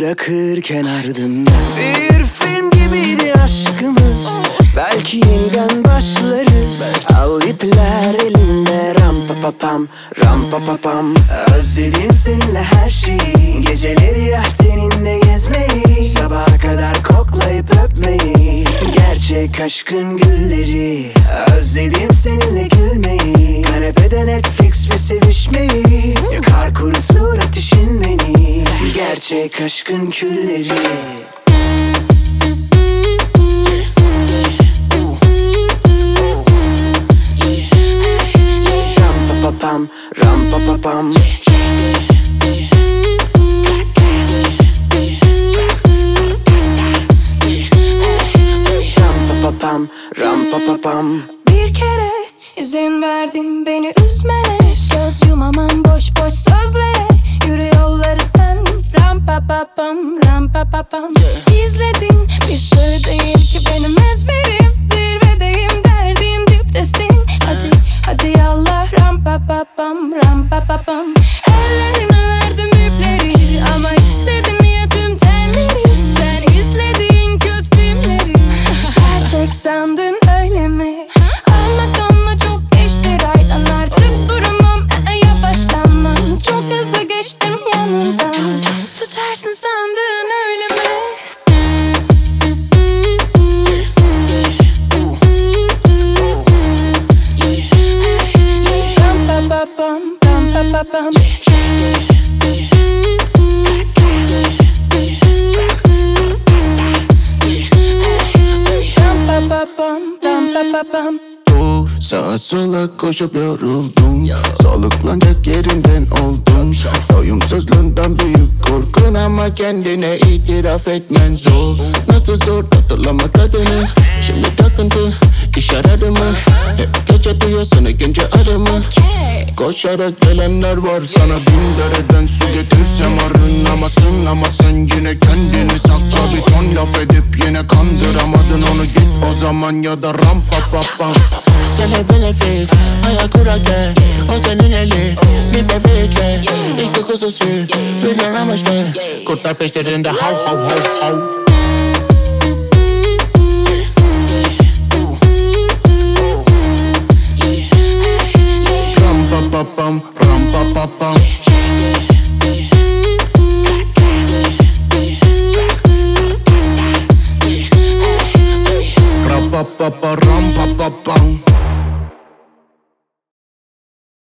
bırakırken ardımdan. Bir film gibiydi aşkımız, belki yeniden başlarız. Al ipler elinde, ram pa pa pam, ram pa pa pam. Özledim seninle her şeyi, geceleri yat seninle gezmeyi, sabaha kadar koklayıp öpmeyi, gerçek aşkın gülleri. Özledim seninle gülmeyi, kanepede Netflix ve sevişmeyi, yakar kurutur ateşin beni, gerçek aşkın külleri. Ram pa pa pam. Ram pa pa pam, ram pa pa pam. Bir kere izin verdin beni üzmene, göz yumamam boş boş sözlere. Yürü yolları sen, ram pa pa pam, ram pa pa pam. İzledin bir sır değil ki benim ezberim, zirvedeyim derdin diptesin. Hadi yallah, ram pa pa pam, ram pa pa pam. Ellerine verdim ipleri ama istedin ya tüm telleri. Sen izlediğin kötü filmleri gerçek sandın öyle mi? Ama donla çok geçti raydan, artık duramam, yavaşlanmam. Çok hızlı geçtim yanından, tutarsın sandın öyle mi? Ram pa pa pam, ram pa pa pam. Ram pa pa pam, ram pa pa pam. Sağa sola koşup yoruldum, soluklanacak yerinden oldum. Doyumsuzluğundan büyük korkun ama kendine itiraf etmen zor. Nasıl zor hatırlamak adını, şimdi takıntı iş aradı mı? Hep gece duyuyorsun ikinci adımı. Koşarak gelenler var sana, bin dereden su getirsem arınamazsın. Ama sen yine kendini sakla, bir ton laf edip yine kandıramadın onu. Git o zaman ya da ram pa pa pam. Sana benefit, ayak kurake, o senin eli, bir bebekle. İki kuzusu, bir amaçlı, kurtlar peşlerinde hav hav hav hav. Ram pa pa pam, ram pa pa pam. Ram pa pa pa, ram pa pa pam.